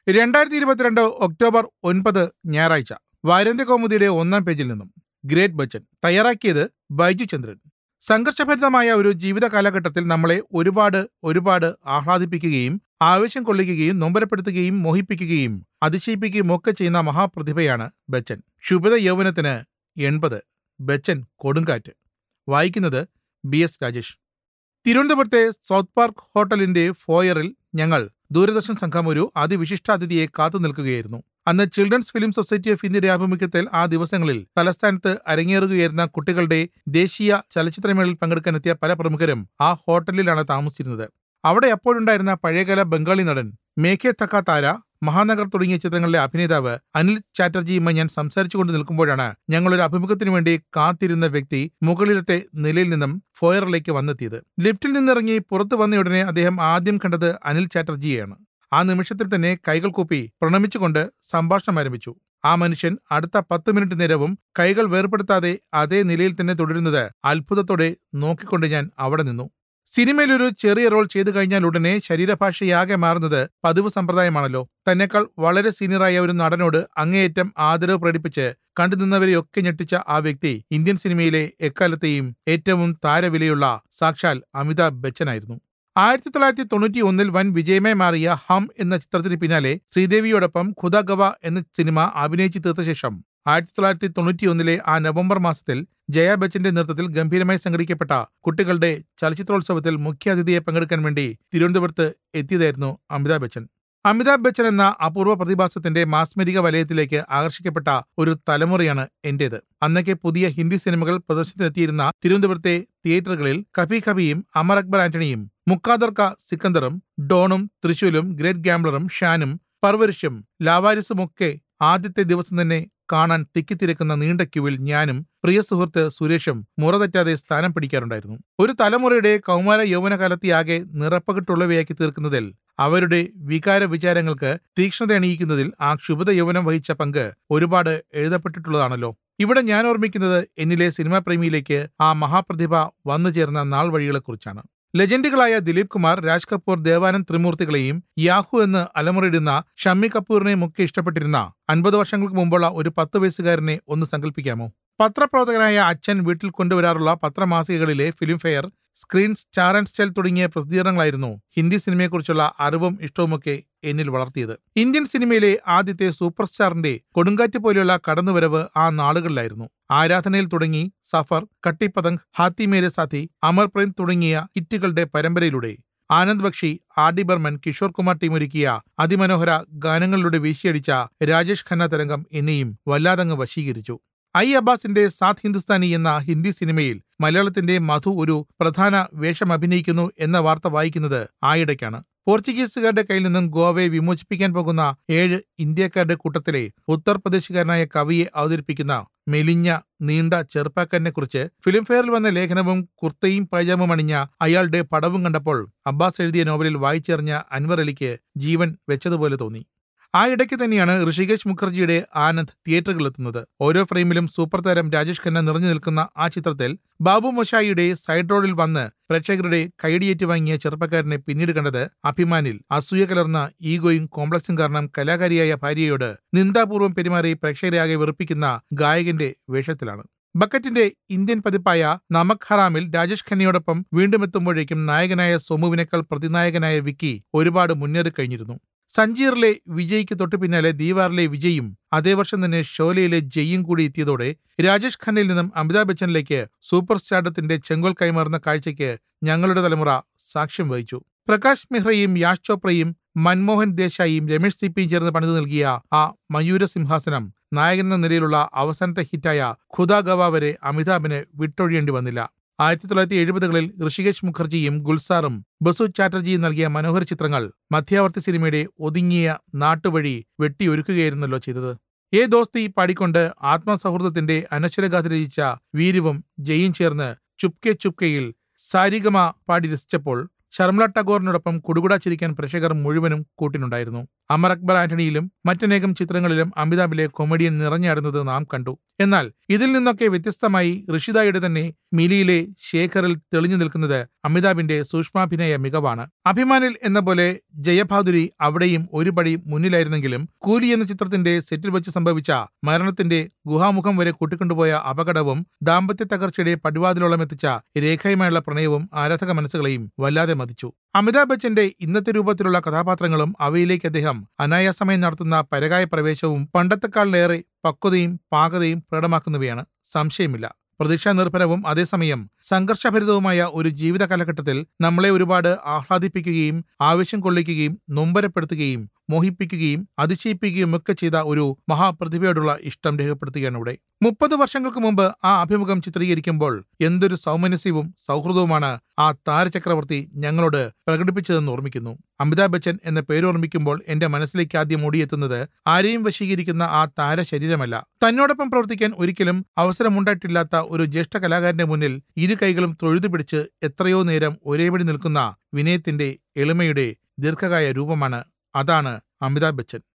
2022 October 9 ഞായറാഴ്ച. വാരാന്ത്യകൗമുദിയുടെ 1-ാം പേജിൽ നിന്നും. ഗ്രേറ്റ് ബച്ചൻ. തയ്യാറാക്കിയത് ബൈജു ചന്ദ്രൻ. സംഘർഷഭരിതമായ ഒരു ജീവിത കാലഘട്ടത്തിൽ നമ്മളെ ഒരുപാട് ആഹ്ലാദിപ്പിക്കുകയും ആവേശം കൊള്ളിക്കുകയും നൊമ്പരപ്പെടുത്തുകയും മോഹിപ്പിക്കുകയും അതിശയിപ്പിക്കുകയും ഒക്കെ ചെയ്യുന്ന മഹാപ്രതിഭയാണ് ബച്ചൻ. ക്ഷുഭിത യൗവനത്തിന് 80. ബച്ചൻ കൊടുങ്കാറ്റ്. വായിക്കുന്നത് BS രാജേഷ്. തിരുവനന്തപുരത്തെ സൗത്ത് പാർക്ക് ഹോട്ടലിന്റെ ഫോയറിൽ ഞങ്ങൾ ദൂരദർശൻ സംഘം ഒരു അതിവിശിഷ്ടാതിഥിയെ കാത്തു നിൽക്കുകയായിരുന്നു. അന്ന് ചിൽഡ്രൻസ് ഫിലിം സൊസൈറ്റി ഓഫ് ഇന്ത്യയുടെ ആഭിമുഖ്യത്തിൽ ആ ദിവസങ്ങളിൽ തലസ്ഥാനത്ത് അരങ്ങേറുകയായിരുന്ന കുട്ടികളുടെ ദേശീയ ചലച്ചിത്രമേളയിൽ പങ്കെടുക്കാനെത്തിയ പല പ്രമുഖരും ആ ഹോട്ടലിലാണ് താമസിച്ചിരുന്നത്. അവിടെ അപ്പോഴുണ്ടായിരുന്ന പഴയകാല ബംഗാളി നടൻ മേഘെ തക്ക താര, മഹാനഗർ തുടങ്ങിയ ചിത്രങ്ങളിലെ അഭിനേതാവ് അനിൽ ചാറ്റർജിയുമായി ഞാൻ സംസാരിച്ചുകൊണ്ട് നിൽക്കുമ്പോഴാണ് ഞങ്ങളൊരു അഭിമുഖത്തിനു വേണ്ടി കാത്തിരുന്ന വ്യക്തി മുകളിലത്തെ നിലയിൽ നിന്നും ഫോയറിലേക്ക് വന്നെത്തിയത്. ലിഫ്റ്റിൽ നിന്നിറങ്ങി പുറത്തു വന്നയുടനെ അദ്ദേഹം ആദ്യം കണ്ടത് അനിൽ ചാറ്റർജിയെയാണ്. ആ നിമിഷത്തിൽ തന്നെ കൈകൾ കൂപ്പി പ്രണമിച്ചുകൊണ്ട് സംഭാഷണം ആരംഭിച്ചു. ആ മനുഷ്യൻ അടുത്ത 10 മിനിറ്റ് നേരവും കൈകൾ വേർപെടുത്താതെ അതേ നിലയിൽ തന്നെ തുടരുന്നത് അത്ഭുതത്തോടെ നോക്കിക്കൊണ്ട് ഞാൻ അവിടെ നിന്നു. സിനിമയിലൊരു ചെറിയ റോൾ ചെയ്തു കഴിഞ്ഞാൽ ഉടനെ ശരീരഭാഷയാകെ മാറുന്നത് പതിവ് സമ്പ്രദായമാണല്ലോ. തന്നെക്കാൾ വളരെ സീനിയറായ ഒരു നടനോട് അങ്ങേയറ്റം ആദരവ് പ്രകടിപ്പിച്ച് കണ്ടുനിന്നവരെയൊക്കെ ഞെട്ടിച്ച ആ വ്യക്തി ഇന്ത്യൻ സിനിമയിലെ എക്കാലത്തെയും ഏറ്റവും താരവിലയുള്ള സാക്ഷാൽ അമിതാഭ് ബച്ചനായിരുന്നു. 1991 വൻ വിജയമായി മാറിയ ഹം എന്ന ചിത്രത്തിന് പിന്നാലെ ശ്രീദേവിയോടൊപ്പം ഖുദാ ഗവാ എന്ന സിനിമ അഭിനയിച്ചു തീർത്ത ശേഷം 1991 ആ നവംബർ മാസത്തിൽ ജയ ബച്ചന്റെ നേതൃത്വത്തിൽ ഗംഭീരമായി സംഘടിക്കപ്പെട്ട കുട്ടികളുടെ ചലച്ചിത്രോത്സവത്തിൽ മുഖ്യാതിഥിയെ പങ്കെടുക്കാൻ വേണ്ടി തിരുവനന്തപുരത്ത് എത്തിയതായിരുന്നു അമിതാഭ് ബച്ചൻ. അമിതാഭ് ബച്ചൻ എന്ന അപൂർവ പ്രതിഭാസത്തിന്റെ മാസ്മരിക വലയത്തിലേക്ക് ആകർഷിക്കപ്പെട്ട ഒരു തലമുറയാണ് എന്റേത്. അന്നൊക്കെ പുതിയ ഹിന്ദി സിനിമകൾ പ്രദർശനത്തിനെത്തിയിരുന്ന തിരുവനന്തപുരത്തെ തിയേറ്ററുകളിൽ കഭി ഖബിയും അമർ അക്ബർ ആന്റണിയും മുക്കാദർ കാ സിക്കന്ദറും ഡോണും തൃശൂലും ഗ്രേറ്റ് ഗാംബ്ലറും ഷാനും പർവരിഷും ലാവാരിസുമൊക്കെ ആദ്യത്തെ ദിവസം തന്നെ കാണാൻ തിക്കിത്തിരക്കുന്ന നീണ്ട ക്യൂവിൽ ഞാനും പ്രിയ സുഹൃത്ത് സുരേഷും മുറതെറ്റാതെ സ്ഥാനം പിടിക്കാറുണ്ടായിരുന്നു. ഒരു തലമുറയുടെ കൗമാര യൗവനകാലത്തെയാകെ നിറപ്പകിട്ടുള്ളവയാക്കി തീർക്കുന്നതിൽ, അവരുടെ വികാര വിചാരങ്ങൾക്ക് തീക്ഷ്ണത അണിയിക്കുന്നതിൽ ആ ക്ഷുഭിത യൗവനം വഹിച്ച പങ്ക് ഒരുപാട് എഴുതപ്പെട്ടിട്ടുള്ളതാണല്ലോ. ഇവിടെ ഞാൻ ഓർമ്മിക്കുന്നത് എന്നിലെ സിനിമാ പ്രേമിയിലേക്ക് ആ മഹാപ്രതിഭ വന്നു ചേർന്ന നാൾ വഴികളെക്കുറിച്ചാണ്. ലെജൻഡുകളായ ദിലീപ് കുമാർ, രാജ് കപൂർ, ദേവാനന്ദ് ത്രിമൂർത്തികളെയും യാഹു എന്ന് അലമുറയിടുന്ന ഷമ്മി കപൂറിനെയും ഒക്കെ ഇഷ്ടപ്പെട്ടിരുന്ന 50 വർഷങ്ങൾക്ക് മുമ്പുള്ള ഒരു 10 വയസ്സുകാരനെ ഒന്ന് സങ്കല്പിക്കാമോ? പത്രപ്രവർത്തകനായ അച്ഛൻ വീട്ടിൽ കൊണ്ടുവരാറുള്ള പത്രമാസികകളിലെ Filmfare, screen, star and style തുടങ്ങിയ പ്രസിദ്ധീകരണങ്ങളായിരുന്നു ഹിന്ദി സിനിമയെക്കുറിച്ചുള്ള അറിവും ഇഷ്ടവുമൊക്കെ എന്നിൽ വളർത്തിയത്. ഇന്ത്യൻ സിനിമയിലെ ആദ്യത്തെ സൂപ്പർ സ്റ്റാറിന്റെ കൊടുങ്കാറ്റ് പോലെയുള്ള കടന്നുവരവ് ആ നാളുകളിലായിരുന്നു. ആരാധനയിൽ തുടങ്ങി സഫർ, കട്ടി പതംഗ്, ഹാത്തി മേരെ സാഥി, അമർ പ്രേം തുടങ്ങിയ ഹിറ്റുകളുടെ പരമ്പരയിലൂടെ ആനന്ദ് ബക്ഷി, RD ബർമൻ, കിഷോർ കുമാർ ടീമൊരുക്കിയ അതിമനോഹര ഗാനങ്ങളിലൂടെ വീശിയടിച്ച രാജേഷ് ഖന്ന തരംഗം എന്നെയും വല്ലാതങ്ങ് വശീകരിച്ചു. അബ്ബാസിന്റെ സാത്ത് ഹിന്ദുസ്ഥാനി എന്ന ഹിന്ദി സിനിമയിൽ മലയാളത്തിന്റെ മധു ഒരു പ്രധാന വേഷം അഭിനയിക്കുന്നു എന്ന വാർത്ത വായിക്കുന്നത് ആയിടയ്ക്കാണ്. പോർച്ചുഗീസുകാരുടെ കയ്യിൽ നിന്നും ഗോവയെ വിമോചിപ്പിക്കാൻ പോകുന്ന 7 ഇന്ത്യക്കാരുടെ കൂട്ടത്തിലെ ഉത്തർപ്രദേശുകാരനായ കവിയെ അവതരിപ്പിക്കുന്ന മെലിഞ്ഞ നീണ്ട ചെറുപ്പക്കാരനെ കുറിച്ച് ഫിലിംഫെയറിൽ വന്ന ലേഖനവും കുർത്തയും പൈജാമും അണിഞ്ഞ അയാളുടെ പടവും കണ്ടപ്പോൾ അബ്ബാസ് എഴുതിയ നോവലിൽ വായിച്ചെറിഞ്ഞ അൻവർ അലിക്ക് ജീവൻ വെച്ചതുപോലെ തോന്നി. ആ ഇടയ്ക്ക് തന്നെയാണ് ഋഷികേശ് മുഖർജിയുടെ ആനന്ദ് തിയേറ്ററുകളിലെത്തുന്നത്. ഓരോ ഫ്രെയിമിലും സൂപ്പർ താരം രാജേഷ് ഖന്ന നിറഞ്ഞു നിൽക്കുന്ന ആ ചിത്രത്തിൽ ബാബു മൊശായിയുടെ സൈഡ് റോഡിൽ വന്ന് പ്രേക്ഷകരുടെ കൈയടിയേറ്റ് വാങ്ങിയ ചെറുപ്പക്കാരനെ പിന്നീട് കണ്ടത് അഭിമാനിൽ അസൂയ കലർന്ന ഈഗോയും കോംപ്ലക്സും കാരണം കലാകാരിയായ ഭാര്യയോട് നിന്ദാപൂർവ്വം പെരുമാറി പ്രേക്ഷകരെ ആകെ വെറുപ്പിക്കുന്ന ഗായകന്റെ വേഷത്തിലാണ്. ബക്കറ്റിന്റെ ഇന്ത്യൻ പതിപ്പായ നമക് ഹറാമിൽ രാജേഷ് ഖന്നയോടൊപ്പം വീണ്ടും എത്തുമ്പോഴേക്കും നായകനായ സോമുവിനേക്കാൾ പ്രതിനായകനായ വിക്കി ഒരുപാട് മുന്നേറി കഴിഞ്ഞിരുന്നു. സഞ്ജീറിലെ വിജയ്ക്ക് തൊട്ടു പിന്നാലെ ദീവാറിലെ വിജയും അതേ വർഷം തന്നെ ഷോലയിലെ ജയ്യും കൂടി എത്തിയതോടെ രാജേഷ് ഖന്നയിൽ നിന്നും അമിതാഭ് ബച്ചനിലേക്ക് സൂപ്പർ സ്റ്റാർഡത്തിന്റെ ചെങ്കോൽ കൈമാറുന്ന കാഴ്ചയ്ക്ക് ഞങ്ങളുടെ തലമുറ സാക്ഷ്യം വഹിച്ചു. പ്രകാശ് മെഹ്റയും യാഷ് ചോപ്രയും മൻമോഹൻ ദേശായിയും രമേഷ് സിപ്പിയും ചേർന്ന് പണിതു നൽകിയ ആ മയൂര സിംഹാസനം നായകനെന്ന നിലയിലുള്ള അവസാനത്തെ ഹിറ്റായ ഖുദാ ഗവാ വരെ അമിതാഭിന് വിട്ടൊഴിയേണ്ടി വന്നില്ല. 1970കളിൽ ഋഷികേശ് മുഖർജിയും ഗുൽസാറും ബസു ചാറ്റർജിയും നൽകിയ മനോഹര ചിത്രങ്ങൾ മധ്യാവർത്തി സിനിമയുടെ ഒതുങ്ങിയ നാട്ടുവഴി വെട്ടിയൊരുക്കുകയായിരുന്നല്ലോ ചെയ്തത്. ഏ ദോസ്തി പാടിക്കൊണ്ട് ആത്മസൗഹൃദത്തിന്റെ അനശ്വരഗാഥ രചിച്ച വീരുവും ജയും ചേർന്ന് ചുപ്കെ ചുപ്കയിൽ സാരിഗമ പാടി രസിച്ചപ്പോൾ ശർമിള ടാഗോറിനോടൊപ്പം കുടുകുടാ ചിരിക്കാൻ പ്രേക്ഷകർ മുഴുവനും കൂട്ടിനുണ്ടായിരുന്നു. അമർ അക്ബർ ആന്റണിയിലും മറ്റനേകം ചിത്രങ്ങളിലും അമിതാഭിലെ കൊമഡിയൻ നിറഞ്ഞാടുന്നത് നാം കണ്ടു. എന്നാൽ ഇതിൽ നിന്നൊക്കെ വ്യത്യസ്തമായി ഋഷിദായുടെ തന്നെ മിലിയിലെ ശേഖറിൽ തെളിഞ്ഞു നിൽക്കുന്നത് അമിതാഭിന്റെ സൂക്ഷ്മാഭിനയ മികവാണ്. അഭിമാനിൽ എന്ന പോലെ ജയഭാദുരി അവിടെയും ഒരു പടി മുന്നിലായിരുന്നെങ്കിലും കൂലി എന്ന ചിത്രത്തിന്റെ സെറ്റിൽ വെച്ച് സംഭവിച്ച മരണത്തിന്റെ ഗുഹാമുഖം വരെ കൂട്ടിക്കൊണ്ടുപോയ അപകടവും ദാമ്പത്യ തകർച്ചയുടെ പടിവാതിലോളം എത്തിച്ച രേഖയുമായുള്ള പ്രണയവും ആരാധക മനസ്സുകളെയും വല്ലാതെ മതിച്ചു. അമിതാഭ് ബച്ചന്റെ ഇന്നത്തെ രൂപത്തിലുള്ള കഥാപാത്രങ്ങളും അവയിലേക്ക് അദ്ദേഹം അനായാസമായി നടത്തുന്ന പരകായ പ്രവേശവും പണ്ടത്തെക്കാളിലേറെ പക്വതയും പാകതയും പ്രകടമാക്കുന്നവയാണ്. സംശയമില്ല. പ്രതീക്ഷാനിർഭരവും അതേസമയം സംഘർഷഭരിതവുമായ ഒരു ജീവിത കാലഘട്ടത്തിൽ നമ്മളെ ഒരുപാട് ആഹ്ലാദിപ്പിക്കുകയും ആവേശം കൊള്ളിക്കുകയും നൊമ്പരപ്പെടുത്തുകയും മോഹിപ്പിക്കുകയും അതിശയിപ്പിക്കുകയും ഒക്കെ ചെയ്ത ഒരു മഹാപ്രതിഭയോടുള്ള ഇഷ്ടം രേഖപ്പെടുത്തുകയാണ് ഇവിടെ. 30 വർഷങ്ങൾക്ക് മുമ്പ് ആ അഭിമുഖം ചിത്രീകരിക്കുമ്പോൾ എന്തൊരു സൗമനസ്യവും സൗഹൃദവുമാണ് ആ താരചക്രവർത്തി ഞങ്ങളോട് പ്രകടിപ്പിച്ചതെന്ന് ഓർമ്മിക്കുന്നു. അമിതാഭ് ബച്ചൻ എന്ന പേരോർമ്മിക്കുമ്പോൾ എന്റെ മനസ്സിലേക്ക് ആദ്യം ഓടിയെത്തുന്നത് ആരെയും വശീകരിക്കുന്ന ആ താരശരീരമല്ല, തന്നോടൊപ്പം പ്രവർത്തിക്കാൻ ഒരിക്കലും അവസരമുണ്ടായിട്ടില്ലാത്ത ഒരു ജ്യേഷ്ഠ കലാകാരന്റെ മുന്നിൽ ഇരു കൈകളും തൊഴുതു പിടിച്ച് എത്രയോ നേരം ഒരേപടി നിൽക്കുന്ന വിനയത്തിന്റെ എളിമയുടെ ദീർഘകായ രൂപമാണ്. അതാണ് അമിതാഭ് ബച്ചൻ.